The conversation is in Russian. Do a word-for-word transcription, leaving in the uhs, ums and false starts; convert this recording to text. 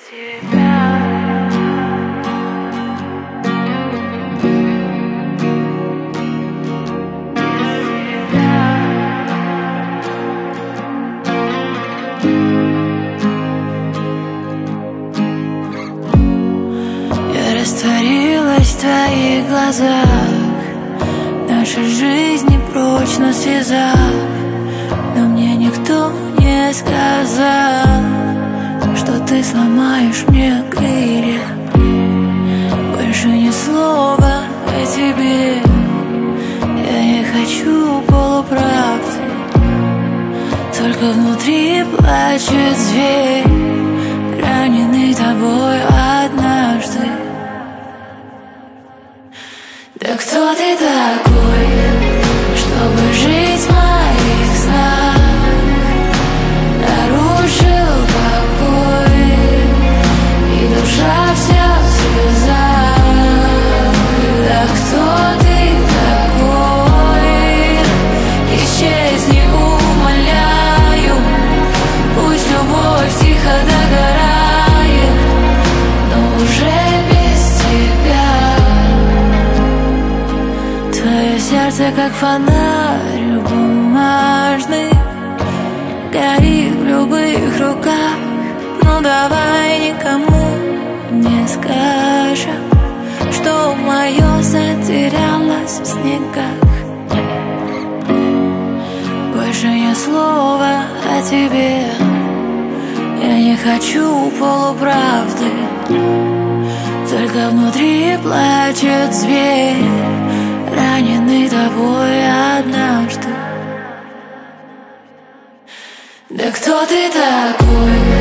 тебя. Я растворилась в твоих глазах, наши жизни прочно связав, но мне никто не сказал, что ты сломаешь мне крылья. Больше ни слова о тебе, я не хочу полуправды, только внутри плачет зверь, раненый тобой однажды. Да кто ты такой, чтобы жить в моих снах? Нарушил покой, и душа вся в слезах. Да кто ты такой? Исчезни, умоляю, пусть любовь тихо догорает, но уже без тебя. Твое сердце как фонарь бумажный, горит в любых руках. Ну давай никому не скажем, что мое затерялось в снегах. Больше ни слова о тебе, я не хочу полуправды, только внутри плачет зверь, раненый тобой однажды. Да кто ты такой?